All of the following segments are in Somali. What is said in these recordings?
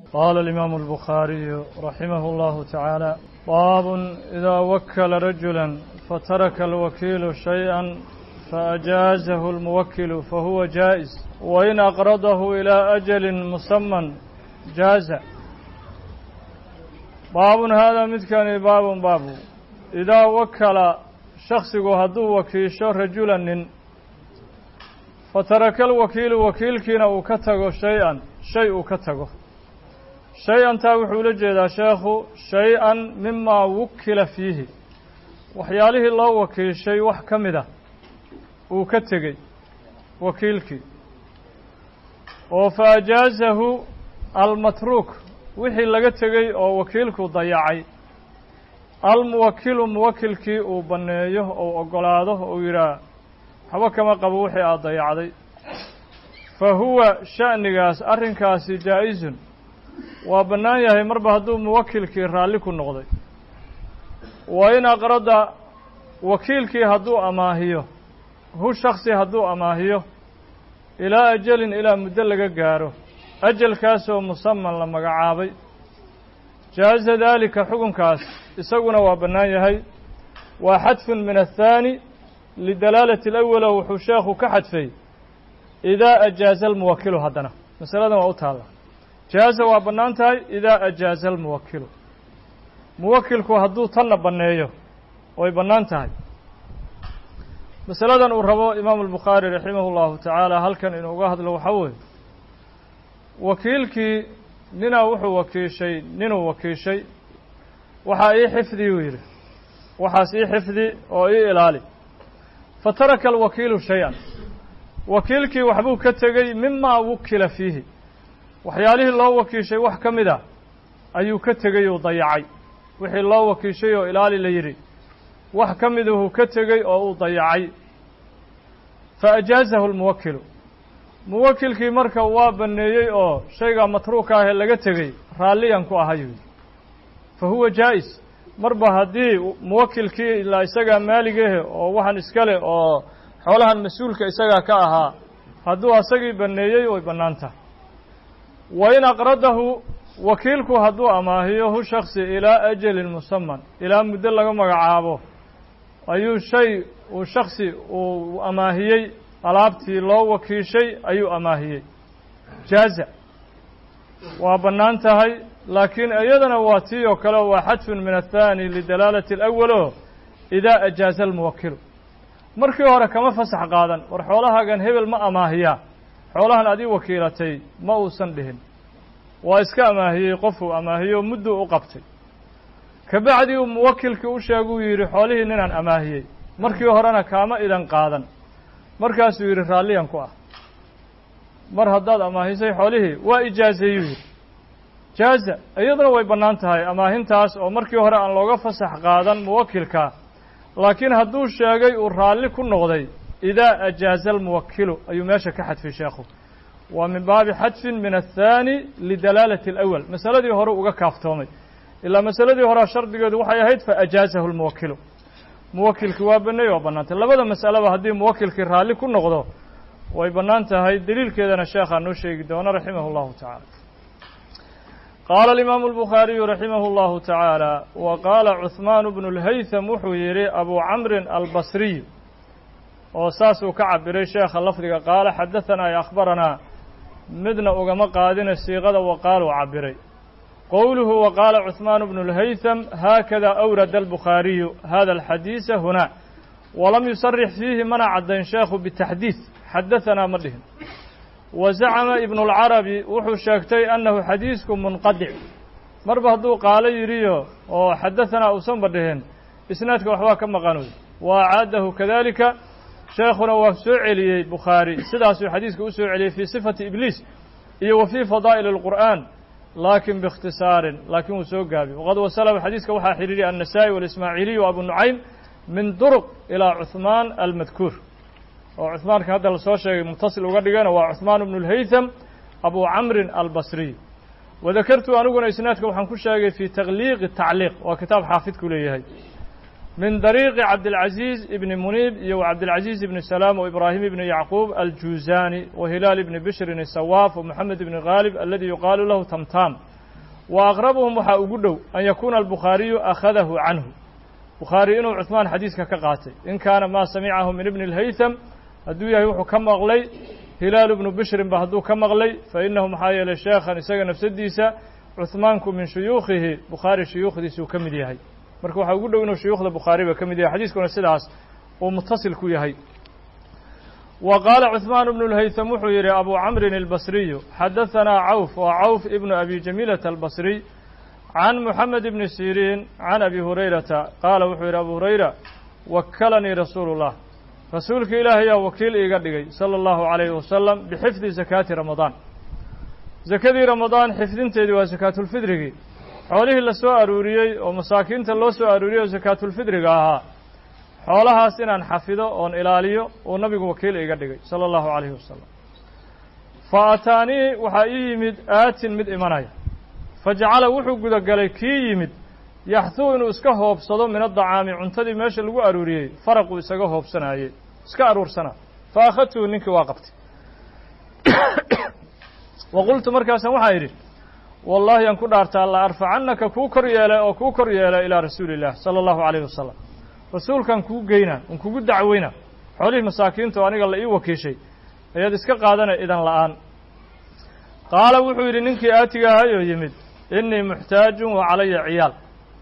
قال الإمام البخاري رحمه الله تعالى باب إذا وكل رجلا فترك الوكيل شيئا فأجازه الموكل فهو جائز وإن أقرضه إلى أجل مسمى جاز باب هذا مثكان باب إذا وكل شخص هدو وكيش رجلا فترك الوكيل وكيل كينا وكتغو شيء كتغو شيئا تاوحوا لجيدا شيخ شيئا مما وكل فيه وحياله الله وكيل شيء وحكمده وكتغي وكيلك وفاجازه المتروك وحي لغا تغي او وكيلك ضيعي الموكل موكلكي او بنيهه او اوغلاده او يرا حبا كما قبو وحي ضيعدي فهو شأنغاس arrinkaasi جائز waa bannaan yahay marba hadduu muwakilkii raalli ku noqday waa in aqrada wakiilkii hadduu amaahiyo shaksi hadduu amaahiyo ilaa ajalin ilaa muddo laga gaaro ajalkaasoo musaman la magacaabay jaaza daalika xukunkaas isaguna waa bannaan yahay waa xadfun min athaani lidalaalati alawala wuxuu sheekhu ka xadfay idaa ajaaza almuwakilu haddana masaladan waa u taalla jaaza waa bannaan tahay idaa ajaaza almuwakilu muwakilku hadduu tanna banneeyo way bannaan tahay masaladan uu rabo imaamu albukhaari raximahu llahu tacaala halkan inuu uga hadlo waxaa weeye wakiilkii ninuu wakiishay waxaa ii xifdi uu yidhi waxaas ii xifdi oo ii ilaali fataraka alwakiilu shay-an wakiilkii waxbuu ka tegey mimaa wukila fiihi waxyaalihii loo wakiishay wax ka mid a ayuu ka tegey uu dayacay wixii loo wakiishay oo ilaali la yidhi wax ka miduhu ka tegey oo uu dayacay fa ajaazahu almuwakilu muwakilkii marka waa banneeyey oo shaygaa matruuka ahee laga tegey raalliyan ku ahayuu fa huwa jaa'is marba haddii muwakilkii ilaa isagaa maaligahe oo waxan iska leh oo xoolahan mas-uulka isagaa ka ahaa hadduu asagii banneeyey way bannaan tahay wa in aqradahu wakiilku hadduu amaahiyo shaksi ilaa ajalin musaman ilaa muddo laga magacaabo ayuu shaksi uu amaahiyey alaabtii loo wakiishay ayuu amaahiyey jaaza waa bannaan tahay laakiin iyadana waa tii oo kale waa xadfun min athaani lidalaalati alawal oo idaa ajaaza almuwakilu markii hore kama fasax qaadan war xoolahaagan hebel ma amaahiyaa xoolahan adii wakiilatay ma uusan dhihin waa iska amaahiyey qofuu amaahiyo mudduu u qabtay kabacdii uu muwakilkii u sheeguu yidhi xoolihii ninaan amaahiyey markii horena kaama idan qaadan markaasuu yidhi raalliyan ku ah mar haddaad amaahisay xoolihii waa ijaazeeyuu yidhi jaaza iyaduna way bannaan tahay amaahintaas oo markii hore aan looga fasax qaadan muwakilka laakiin hadduu sheegay uu raalli ku noqday idaa ajaaza almuwakilu ayuu meesha ka xadfay sheekhu waa min baabi xadfin min athaani lidalaalati alawal masaladii hore uga kaaftoomay ilaa masaladii horea shardigeedu waxay ahayd fa ajaazahu almuwakilu muwakilkii waa banneey waa bannaantay labada mas'aleba haddii muwakilkii raalli ku noqdo way bannaan tahay deliilkeedana sheekhaa noo sheegi doona raximah اllahu tacaala qaala alimaamu albukhaariyu raximah اllahu tacaala wa qaala cuhmaan bnu اlhaytham wuxuu yidhi abu camrin albasriy oo saasuu ka cabiray sheekha lafdiga qaala xadahanaa ee akhbaranaa midna ugama qaadina siiqada waqaaluu cabiray qowluhu waqaala cuhmaan bnu اlhaytham haakada awrada albukhaariyu hada alxadiisa huna walam yusarix fiihi mana caddayn sheekhu bitaxdiid xadahanaa ma dhihin wa zacama ibnu اlcarabi wuxuu sheegtay annahu xadiisku munqadic marba hadduu qaalo yidhiyo oo xadahanaa uusanba dhihin isnaadka waxbaa ka maqanoy wa acaadahu kadalika sheekhuna waa soo celiyey bukhaari sidaasuu xadiiska u soo celiyey fii sifati ibliis iyo wa fii fadaa'il اlqur'aan laakin biikhtisaarin laakiin wuu soo gaabiy waqad wasalahu xadiiska waxaa xidhiiriyay annasaa'i waalismaaciiliyu abu nucaym min duruq ilaa cuhmaan almadkuur oo cuhmaanka hadda lasoo sheegay mutasil uga dhigana waa cuhmaan bnu اlhaytham abu camrin albasriy wadakartu aniguna isnaadka waxaan ku sheegay fii takhliiqi tacliiq waa kitaab xaafidku leeyahay min dariiqi cabdilcaziiz ibni muniib iyo cabdilcaziiz ibni salaam waibraahim ibni yacquub aljuuzani wa hilaal ibni bishrin isawaaf wa moxamed ibni khaalib aladi yuqaalu lahu tamtaam وأقربهم waxaa ugu dhow أن يكون البخاري أخذه عنه بخاري inuu cثmaan xadiiska ka qaatay in kaana ma samعahu min بن الhayثم hadduu yahay wuxuu ka maqlay hilaal بن bشhrin ba hadduu ka maqlay faإnahu maxaa yeelay sheekhan isaga nafsadiisa cثmaanku min shuyuukihi bukhaari shuyuukhdiisuu ka mid yahay marka waxaa ugu dhow inuu shuyuukhda bukhaariba ka mid yahay xadiiskuna sidaas uu mutasil ku yahay wa qaala cثmaan بن الhayثم wuxuu yidhi abu camrin الbصriyu xadaثanaa cawf wa cawf ibnu abi jamiilata albصriy can moxamed ibni siriin can abi hurayrata qaala wuxuu yidhi abu hurayra wakalanii rasuulu الlah rasuulka ilaahayaa wakiil iiga dhigay salى الlahu عalayhi wasalam bixifdi zakaati ramadaan zakadii ramadaan xifdinteedii waa sakaatulfidrigii xoolihii la soo aruuriyey oo masaakiinta loo soo aruuriyey oo sakaatulfidriga ahaa xoolahaas inaan xafido oon ilaaliyo uu nabigu wakiil iiga dhigay salى الlahu عalayhi wasalam fa ataanii waxaa ii yimid aatin mid imanaya fajacala wuxuu gudagalay kii yimid yaxthuu inuu iska hoobsado min adacaami cuntadii meesha lagu aruuriyey faraquu isaga hoobsanaayey iska aruursanaa fa akhadtuhu ninkii waa qabtay wa qultu markaasaan waxaa idhi wallahi aan ku dhaartaa la arfacannaka kuu kor yeelay oo kuu kor yeelay ilaa rasuuli illah salى الlahu عalayhi wasalam rasuulkaan kuu geynaa un kugu dacweynaa xoolihii masaakiinta oo aniga la ii wakiishay ayaad iska qaadanay idan la'aan qaala wuxuu yidhi ninkii aatiga ahayoo yimid innii muxtaajun wa calaya ciyaal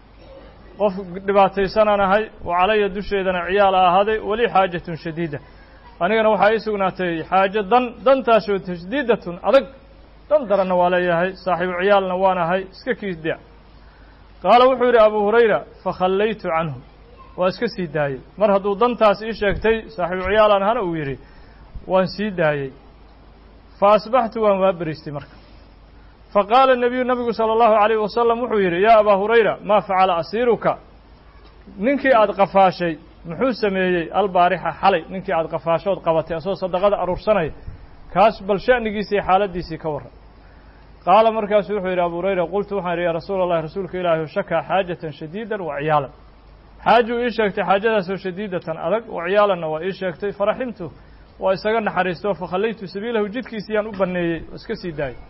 qof dhibaataysanaan ahay wa calaya dusheedana ciyaala ahaaday weli xaajatun shadiida anigana waxaa ii sugnaatay xaajo dantaasoo tashdiidatun adag dan daranna waa leeyahay saaxiibu ciyaalna waan ahay iska kiisdeec qaala wuxuu yidhi abu hurayra fakhallaytu canhu waa iska sii daayey mar hadduu dantaas ii sheegtay saaxiibu ciyaalaan hana uu yidhi waan sii daayey fa asbaxtu waan waa beriistay marka fa qaala nabigu salى الlahu عalayه wasalam wuxuu yidhi yaa abaa hurayra maa facala asiiruka ninkii aad qafaashay muxuu sameeyey albaarixa xalay ninkii aad qafaashood qabatay asagoo sadaqada aruursanaya kaas bal sha'nigiisa iyo xaaladiisii ka warran qaala markaasu wuxuu yidhi abu hurayra qultu waxaan yidhi yaa rasuula اllahi rasuulka ilaahi shakaa xaajatan shadiidan wa ciyaalan xaajuu ii sheegtay xaajadaasoo shadiidatan adag wa ciyaalanna waa ii sheegtay faraximtu waa isaga naxariisto fakhallaytu sabiilahu jidkiisiyaan u banneeyey oo iska sii daayey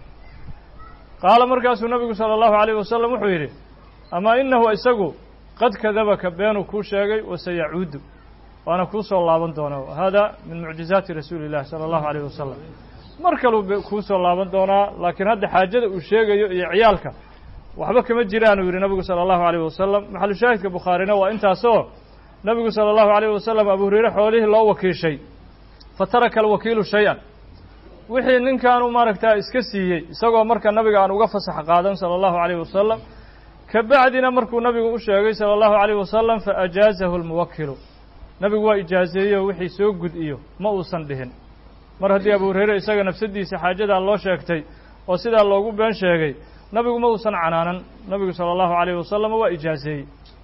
qaala markaasuu nabigu salى الlahu عalayه wasalam wuxuu yidhi amaa inahu isagu qad kadabaka beenuu kuu sheegay wasayacuudu waana kuu soo laaban doonaa hada min mucjizaati rasuuli الlahi salى الlahu عalayه wasalam mar kaluu kuu soo laaban doonaa laakiin hadda xaajada uu sheegayo iyo ciyaalka waxba kama jiraan uu yidhi nabigu salى الlahu عalayه wasalam maxalu shaahidka bukhaarina waa intaasoo nabigu salى الlahu عalayه wasalam abu hurayre xoolihii loo wakiishay fataraka alwakiilu shay-an wixii ninkaanu maaragtaa iska siiyey isagoo marka nabiga aan uga fasax qaadan salى الlahu عalayه wasalam ka bacdina markuu nabigu u sheegay salى الlahu عalayه wasalam faajaazahu اlmuwakilu nabigu waa ijaazeeyo wixii soo gud iyo ma uusan dhihin mar haddii abu hurayre isaga nafsadiisa xaajadaa loo sheegtay oo sidaa loogu been sheegay nabigu ma uusan canaanan nabigu salى الlahu عalayه wasalam waa ijaazeeyey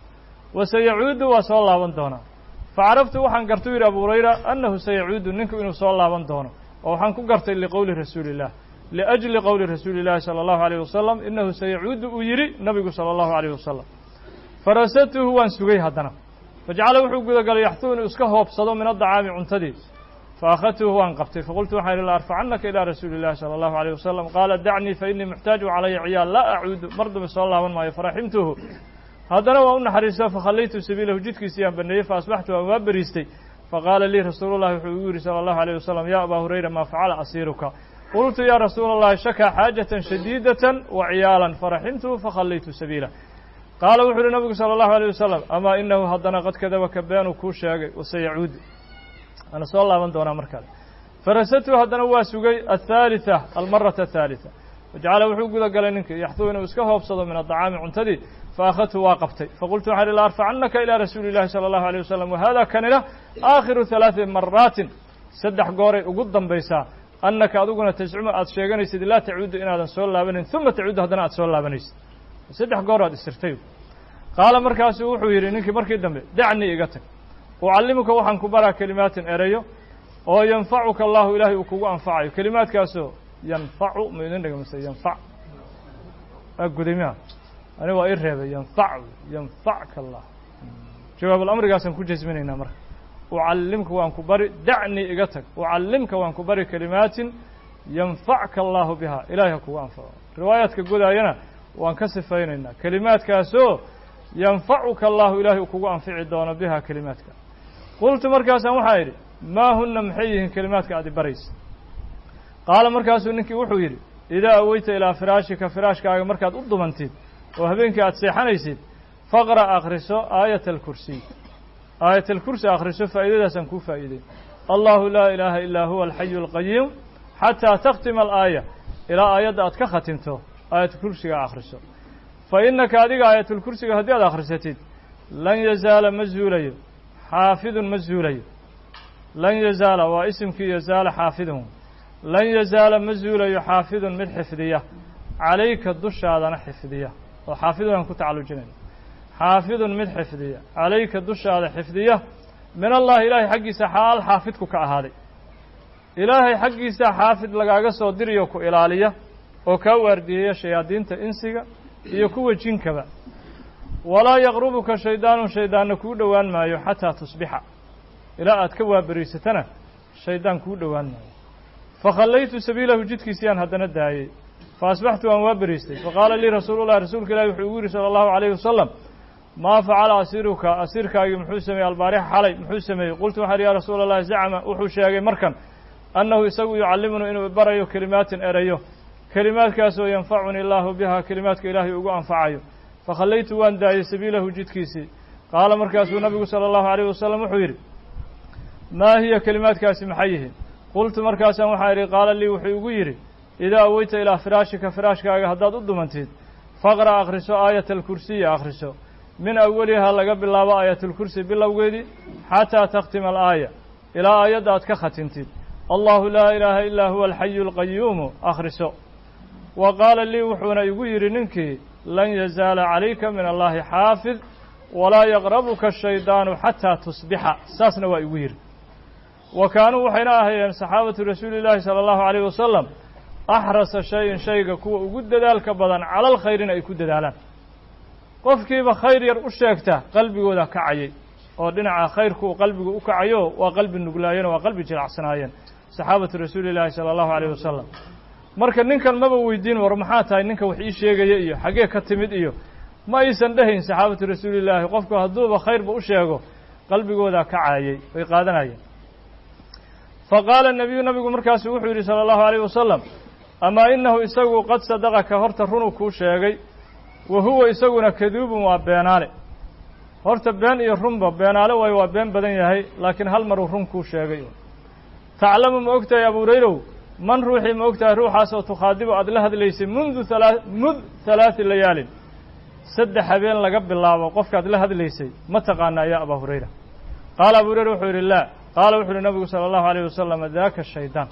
wasayacuudu waa soo laaban doonaa facaraftu waxaan gartay u yidhi abu hurayra annahu sayacuudu ninku inuu soo laaban doono oo waxaan ku gartay liqowli rasuuli الlah liأjli qowli rasuuli الlahi salى الlahu عalayه wasalam inahu sayacuudu uu yidhi nabigu salى الlahu عalayه wasalam farasatuhu waan sugay haddana fajacala wuxuu gudagalay yaxtuu inuu iska hoobsado min adacaami cuntadii faakhadtuhu waan qabtay faqultu waxaan idhi la arfacannaka ilaa rasuuli الlahi salى الlahu عalayه wasalam qaala dacnii fainii muxtaaju calaya ciyaal laa acuudu mar dambe soo laaban maayo faraximtuhu haddana waan u naxariisto fakhallaytu sabiilahu jidkiisii aan baneeyey faasbaxtu waan waa beriistay faqaala lii rasuulu llahi wuxuu igu yidhi salى الlahu عalayه wasalam ya abaa hurayra maa facala asiiruka qultu ya rasuula اllahi shakaa xaajatan shadiidatan wa ciyaalan faraximtuhu fakhallaytu sabiilah qaala wuxuu yihi nabigu salى الlahu عalayه wasalam amaa inahu haddana qad kadabaka beenuu kuu sheegay wasayacuudu ana soo laaban doonaa mar kale farasatuhu haddana waa sugay aلthaalitثa almarata الthaalitثa wajacala wuxuu guda galay ninkii yaxtuu inuu iska hoobsado min adacaami cuntadii faakhadtu waa qabtay faqultu waxaan ihi la arfacannaka ilaa rasuuli الlahi salى الlahu عalيه wasalam wahada kanina aakhiru ثalaaثi maraatin saddex gooray ugu dambaysaa annaka adiguna tascumu aad sheeganaysid laa tacuudu inaadan soo laabanayn uma tacuudu haddana aad soo laabanaysid saddex goor aad istirtay qaala markaasuu wuxuu yidhi ninkii markii dambe dacnii iga tag ucallimuka waxaan ku baraa kelimaatin erayo oo yanfacuka allahu ilaahay uu kugu anfacayo kelimaadkaasoo yanfacu ma idin dhega mase yanfac waa gudaymiha aniga waa ii reebay yanfacka allah jawaabulamrigaasaan ku jasminaynaa marka ucallimka waan ku bari dacnii iga tag ucallimka waan ku bari kelimaatin yanfacka allahu biha ilahay ha kugu anfaco riwaayaadka godaayana وأن كسفيننا كلمات كاسو ينفعك الله إلهي كوكو أنفع دون بها كلماتك قلت مركاسا وحايري ما هن محيهن كلماتك عدي بريس قال مركاسو إنكي وحويري إذا أويت إلى فراشك فراشك مركات أضمنتي وهبينك أتسيحانيسيد فاقرأ أخرسو آية الكرسي آية الكرسي أخرسو فإذا سنكو فإذا الله لا إله إلا هو الحي القيوم حتى تختم الآية إلى آية أتك ختمته آية الكرسي أخرسو فإنك هذه آية الكرسي هذه أخرستي لن يزال مزولي حافظ مزولي لن يزال واسمك يزال حافظهم لن يزال مزولي حافظ من حفظية عليك الدش هذا حفظية وحافظ أن كنت على الجنين حافظ من حفظية عليك الدش هذا حفظية من الله إلهي حقي سحال حافظك كأهالي إلهي حقي سحافظ لقاق صدريك إلالية وكوردية شيادين تإنسيك يكو جنكبا ولا يغربك شيطان كودوان مايو حتى تصبح إلى أتكوى بريستنا شيطان كودوان مايو فخليت سبيله جدك سيان هدنا الداعي فأصبحت أنوى بريستي فقال لي رسول الله رسولك لا يحيوري صلى الله عليه وسلم ما فعل أسيرك محوسمي البارح حالي محوسمي قلت وحر يا رسول الله زعم وحوشي مركن أنه يسوي يعلمنا إنه بريو كلمات أريو كلمات كاسو ينفعني الله بها كلمات إلهي أقو أنفعيه فخليت وان داعي سبيله جدكيسي قال مركز النبي صلى الله عليه وسلم وحيري ما هي كلمات كاسي محيه قلت مركز وحيري قال لي وحيري إذا أويت إلى فراشك هداد الضمنتين فاقرأ أخرسو آية الكرسي أخرسو من أولها لقب الله آية الكرسي بالله حتى تختم الآية إلى آية داتك ختمتين الله لا إله إلا هو الحي القيوم أخرسو وقال لي وحونا يقول ننكي لن يزال عليك من الله حافظ ولا يغربك الشيطان حتى تصبح ساسنا ويوير وكانوا وحينا هي صحابة رسول الله صلى الله عليه وسلم أحرص شيء كو وجد ذلك بدن على الخير أي كود ذلك قف كيف خير يرشكته قلبي وذا كعي ودنا خير كو قلبي وكعيو وقلب النقلاين وقلب جلعسناين صحابة رسول الله صلى الله عليه وسلم marka ninkan maba weydiin war maxaa tahay ninka wax ii sheegaya iyo xagee ka timid iyo ma aysan dhahayn saxaabatu rasuulilaahi qofku haduuba khayrba u sheego qalbigooda ka caayay way qaadanayeen faqala nabigu markaas wuxuu yiri sallallahu alayhi wasallam ama innahu isagu qad sadaqaka horta runu ku sheegay wa huwa isaguna kadubun wa beenaale horta been iyo runba beenaale way waa been badan yahay laakiin hal mar run ku sheegay تعلم ما أكتر يا أبو هريرة من روحي ما أكتر روح عسى تخاطب أدلها ليس منذ ثلاث ليال سد حبين لقب الله وقفك أدلها ليس ما تقعنا يا أبو هريرة قال أبو هريرة وحير الله قال وحير النبي صلى الله عليه وسلم ذاك الشيطان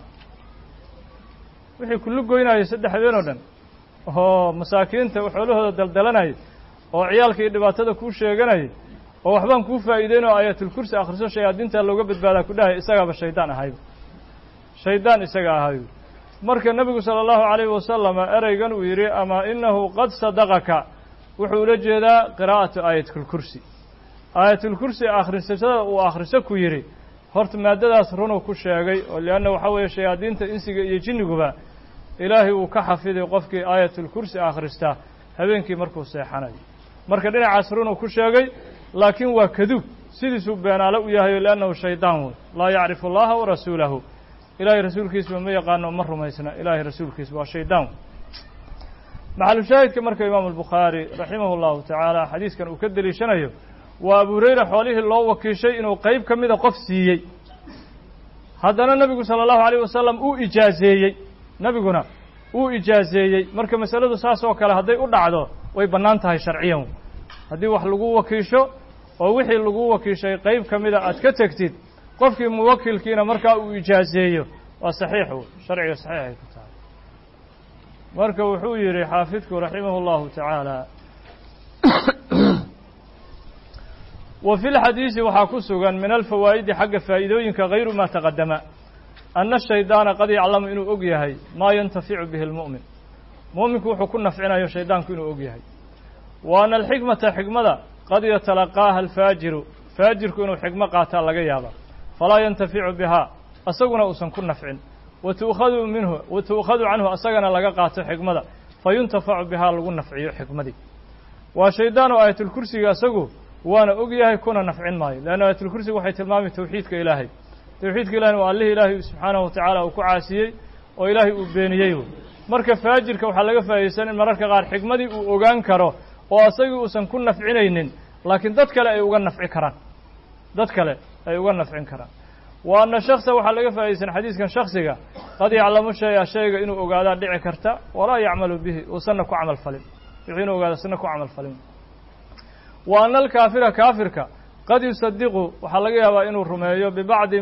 وحي كل قوينا يسد حبين ودن مساكين وحوله دلدلنا وعيالك إدباتنا كل شيء جناي وحبان كوفا إيدينا آية الكرسي آخر شيء دينته لو قبض بالك كلها إسقى بالشيطان هايب شيطان إسقى هايب مرك النبي صلى الله عليه وسلم أريجن ويري أما إنه قد صدقك وحول جدا قراءة آية الكرسي آية الكرسي آخر سجدة وآخر سكويري هرت مادة أسرونه كل شيء ولأنه حول الشياطين تنسج يجنجوا إلهي وكحفظ وقفك آية الكرسي آخر ستا هبينك مركو سيحاني مرك دين عسرونه كل شيء لكن وكذب سيدس بيناله وياه لأنه شيطان لا يعرف الله ورسوله إلهي رسولك اسمه ما يقانو مره ما يسنا إلهي رسولك اسمه شيطان محل شاهد كمرك إمام البخاري رحمه الله تعالى حديث كان أكدل شنيه وأبو هريرة حواليه الله وكي شيء إنه قيب كمذا قفسيي هذا النبي صلى الله عليه وسلم إجازيي نبينا إجازيي مرك مسألة ساسو كلا هذي أدعده ويبنانتها شرعيا هذي وحلقوا وكيشو oo wixii lagu wakiishay qayb kamida aad ka tagtid qofkii muwakkilkiina marka uu ijaazeeyo waa saxiix sharciga saxiix ay ku tahay marka wuxuu yiri xaafidku rahimahullahu ta'ala wa fil hadith waxa ku sugan min al fawaid xagga faa'iidooyinka غير ma taqaddama anna shaydaana qad ya'lamu inuu og yahay ma yantafi'u bihi al mu'min mu'minku wuxuu ku nafcinayo shaydaanku inuu og yahay wa anna al hikmata قد يتلقاها الفاجر فاجر كونه حكمة قاتا لغيابا فلا ينتفع بها أسقنا أسن كن نفع وتؤخذ عنه أسقنا لغا قاتا حكمة fayuntafacu bihaa lagu nafciyo xikmadii waa shaydaanu aayatulkursiga isagu waana og yahay kuna nafcin maayo leanna aayatulkursiga waxay tilmaamay tawxiidka ilaahay tawxiidka ilahayna waa allihii ilaahay subxaanahu watacaala uu ku caasiyey oo ilaahay uu beeniyey marka faajirka waxaa laga faa'idaysan in mararka qaar xikmadii uu ogaan karo oo asagii uusan ku nafcinaynin laakiin dad kale ay uga nafci karaan dad kale ay uga nafcin karaan wa anna shaksa waxaa laga faa'idaysan xadiiskan shaksiga qad yaclamu shaya shayga inuu ogaadaa dhici karta walaa yacmalu bihi uusanna ku camal falin wixii inuu ogaada sanna ku camal falin wa anna alkaafira kaafirka qad yusadiqu waxaa laga yaabaa inuu rumeeyo bibacdi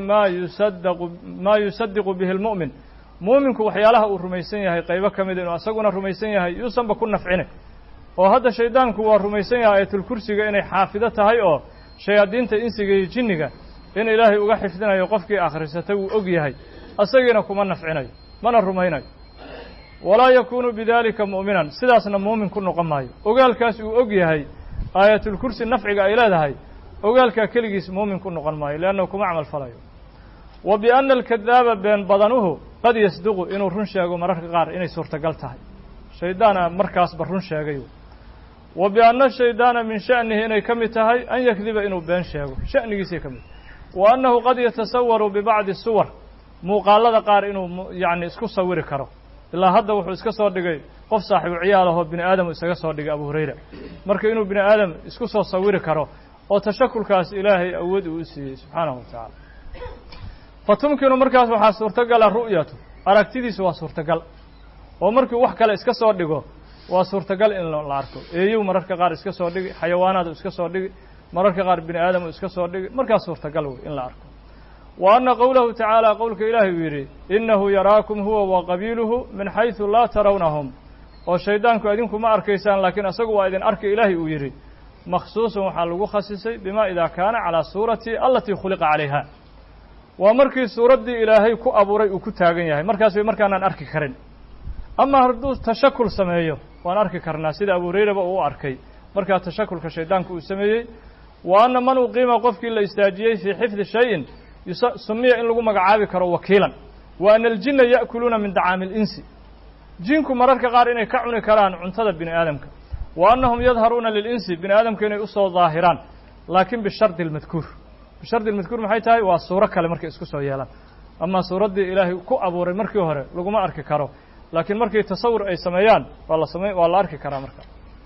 maa yusadiqu bihi lmu'min mu'minku waxyaalaha uu rumaysan yahay qaybo ka mida inuu asaguna rumaysan yahay yuusanba ku nafcine oo hadda shaydaanku waa rumaysan yahay aayatulkursiga inay xaafido tahay oo shayaadiinta insiga iyo jinniga in ilaahay uga xifdinayo qofkii akhrisatay wuu og yahay asagiina kuma nafcinayo mana rumaynayo walaa yakuunu bidaalika mu'minan sidaasna muumin ku noqon maayo ogaalkaas uu og yahay aayatulkursi nafciga ay leedahay ogaalkaa keligiis muumin ku noqon maayo leannahu kuma camal falayo wa bianna alkadaaba been badanuhu qad yasduqu inuu run sheego mararka qaar inay suurtagal tahay shaydaana markaasba run sheegay wa bianna shaydaana min sha'nihi inay ka mid tahay an yakdiba inuu been sheego sha'nigiisay ka mid wa annahu qad yatasawaru bibacdi suwar muuqaalada qaar inuu yacni isku sawiri karo ilaa hadda wuxuu iska soo dhigay qof saaxibu ciyaal ahoo bini aadam isaga soo dhigay abu hurayra marka inuu bini aadam isku soo sawiri karo oo tashakulkaas ilaahay awood uu u siiyey subxaanahu watacaala fa tumkinu markaas waxaa suurtagala ru'yatu aragtidiisu waa suurtagal oo markii wax kale iska soo dhigo waa suurtagal in la arko eeyow mararka qaar iska soo dhigi xayawaanaad uu iska soo dhigi mararka qaar bini aadam uu iska soo dhigi markaas suurtagal wey in la arko wa anna qowlahu tacaala qowlka ilaahay uu yidhi innahu yaraakum huwa wa qabiiluhu min xaysu laa tarawnahum oo shaydaanku idinku ma arkaysaan laakiin asagu waa idin arki ilaahay uu yidhi makhsuusan waxaa lagu khasisay bima idaa kaana calaa suurati alatii khuliqa calayha waa markii suuraddii ilaahay ku abuuray uu ku taagan yahay markaas way markaanaan arki karin ama hadduu tashakul sameeyo waan arki karnaa sida abu hurayraba uu u arkay markaa tashakulka shaydaanku uu sameeyey wa anna man uqiima qofkii la istaajiyey fii xifdi shayin sumiya in lagu magacaabi karo wakiilan wa anna aljinna ya'kuluuna min dacaami اlinsi jinku mararka qaar inay ka cuni karaan cuntada bini aadamka wa annahum yadharuuna lilinsi bini aadamka inay usoo daahiraan laakiin bishardi اlmadkuur bishardi اlmadkuur maxay tahay waa suuro kale markay isku soo yeelaan ama suuraddii ilaahay ku abuuray markii hore laguma arki karo laakiin markii tasawur ay sameeyaan waa la arki karaa marka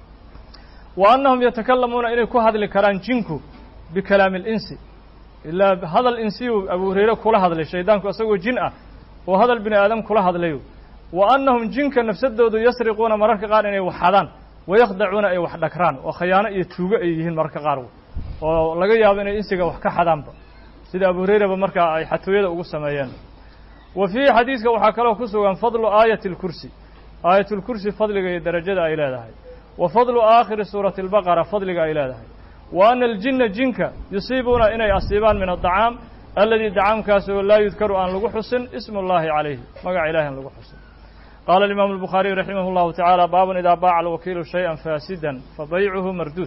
wa annahum yatakalamuuna inay ku hadli karaan jinku bikalaami اlinsi ilaa hadal insiyu abu hurayre kula hadlay shaydaanku isagoo jin ah oo hadal bini aadam kula hadlayo wa annahum jinka nafsadoodu yasriquuna mararka qaar inay waxadaan wayakdacuuna ay wax dhagraan oo khayaano iyo tuugo ay yihiin mararka qaar oo laga yaabo inay insiga wax ka xadaanba sida abu hurayraba markaa ay xatooyada ugu sameeyeen wa fiihi xadiiska waxaa kaloo ku sugan fadlu aayati اlkursi aayatulkursi fadliga iyo darajada ay leedahay wa fadlu aakhiri suurati اlbaqara fadliga ay leedahay wa anna aljinna jinka yusiibuuna inay asiibaan min addacaam aladii dacaamkaasoo laa yudkaru aan lagu xusin ismu اllahi calayhi magaca ilahi aan lagu xusin qaala alimaamu الbukhaariyu raximah اllahu tacaala baabun idaa baaca alwakiilu shayئa faasidan fabaycuhu marduud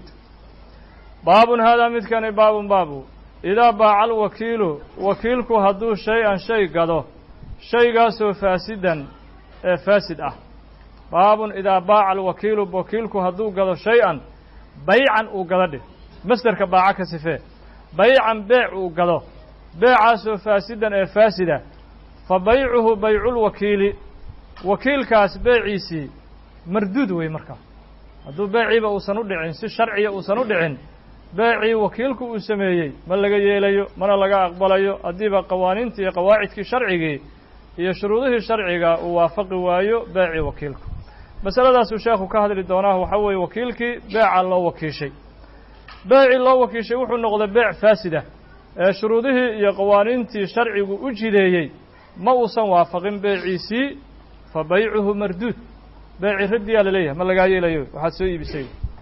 baabun haadaa midkani baabun baabu idaa baaca alwakiilu wakiilku hadduu shay-an shay gado shaygaasoo faasidan ee faasid ah baabun idaa baaca alwakiilu wakiilku hadduu gado shay-an baycan uu gado dhih masderka baaca ka sifee baycan beec uu gado beecaasoo faasidan ee faasida fa baycuhu bayculwakiili wakiilkaas beeciisii marduud wey markaa hadduu beeciiba uusan u dhicin si sharciya uusan u dhicin beecii wakiilku uu sameeyey ma laga yeelayo mana laga aqbalayo haddiiba qawaaniintii iyo qawaacidkii sharcigii iyo shuruudihii sharciga uu waafaqi waayo beecii wakiilku masaladaasuu sheekhu ka hadli doonaa waxaa weeye wakiilkii beeca loo wakiishay beecii loo wakiishay wuxuu noqday beec faasida ee shuruudihii iyo qawaaniintii sharcigu u jideeyey ma uusan waafaqin beeciisii fa baycuhu marduud beecii raddiyaa la leeyahay ma lagaa yeelayo waxaad soo iibisay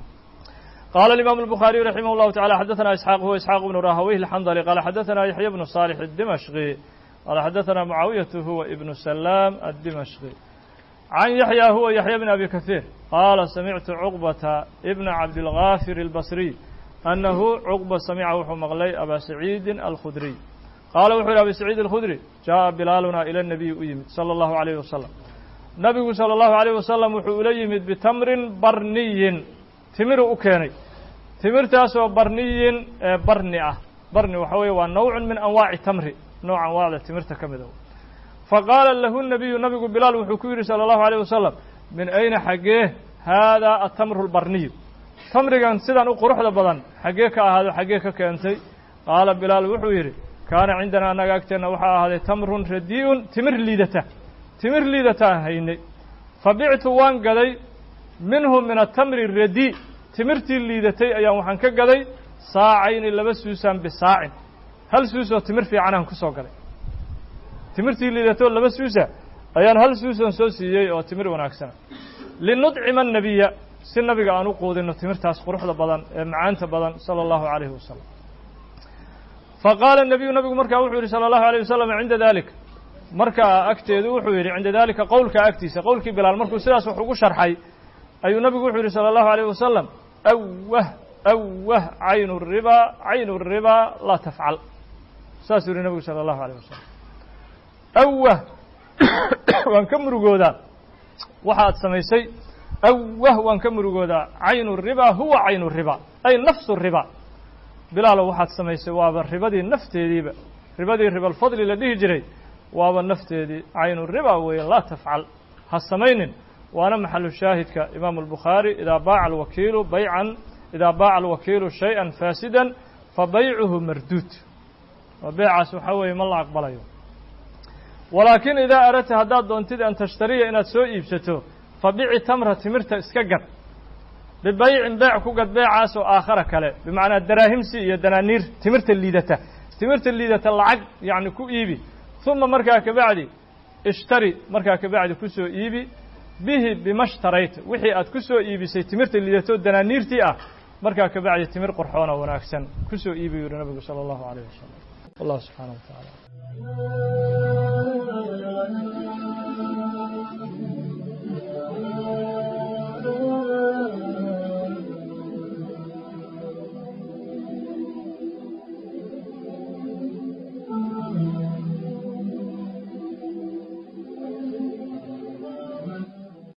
qaala alimaamu الbukhaariyu raximah اllahu tacala xadaثana isxaaq huwa isxaaq bnu rahaweyh alxandali qaala xadaثana yaxya bnu صaalix الdimashqi qaala xadaثana mucaawiyatu huwa ibnu salaam aلdimashqi can yaxya huwa yaxya bn abi kahiir qaala samictu cuqbata ibna cabdilgaafir اlbasriy annahu cuqba samica wuxuu maqlay aba saciidin alkhudriy qaala wuxuu yihi abi saciid alkhudri jaaءa bilaaluna ila الnabiyi u yimid salى اllahu عalayh wasalam nabigu salى الlahu عalيه wasalam wuxuu ula yimid bitamrin barniyin timir u keenay timirtaasoo barniyin ee barni ah barni waxa weeye waa nawc min anwaaci tamri nooc anwaacda timirta ka mid a faqaala lahu الnabiyu nabigu bilaal wuxuu ku yidhi salى الlahu عalيه wasalam min ayna xaggee haadaa atamru اlbarniyu tamrigan sidan u quruxda badan xaggee ka ahaado xaggee ka keentay qaala bilaal wuxuu yidhi kaana cindanaa annaga agteenna waxaa ahaaday tamrun radii'un timir liidataan haynay fabictu waan gaday minhu min atamri radii timirtii liidatay ayaan waxaan ka gaday saacayni laba suusaan bisaacin hal suusoo timir fiicanaan ku soo gaday timirtii liidatoo laba suusa ayaan hal suusan soo siiyey oo timir wanaagsana linudcima annabiya si nabiga aan u quudinno timirtaas quruxda badan ee macaanta badan sala allahu calayhi wasalam faqaala الnabiyu nabigu markaa wuxuu yidhi salى الlahu عalيه wasalam cinda dalik markaa agteedu wuxuu yidhi cinda dalika qowlka agtiisa qowlkii bilaal markuu sidaas wax ugu sharxay ayuu nabigu wuxuu yidhi salى الlahu عalيه wasalam awah caynu الribaa laa tafcal saasuu yihi nabigu salى الlahu عalيه wasalam awah waan ka murugoodaa waxa ad samaysay awah waan ka murugoodaa caynu الribaa huwa caynu الribaa ay nafsu الribaa bilaalow waxaad samaysay waaba ribadii nafteediiba ribadii ribalfadli la dhihi jiray waaba nafteedii caynu ribaa weeye laa tafcal ha samaynin waana maxalu shaahidka imaamu albukhaari idaa baaca alwakiilu shay-an faasidan fabaycuhu marduud oo beecaas waxaa weeye ma la aqbalayo walaakin idaa aradta haddaad doontid an tashtariya inaad soo iibsato fabici tamra timirta iska gad bibaycin beec ku gad beecaas oo aakhara kale bimacnaa daraahimsi iyo danaaniir timirta liidata lacag yacni ku iibi uma markaa kabacdi ishtari markaa kabacdi ku soo iibi bihi bima shtarayta wixii aad ku soo iibisay timirta liidatoo danaaniirtii ah markaa kabacdi timir qorxoona wanaagsan ku soo iibi yuri nabigu salى الlahu عalيه wasalam wallahu subxaanaه wa taعala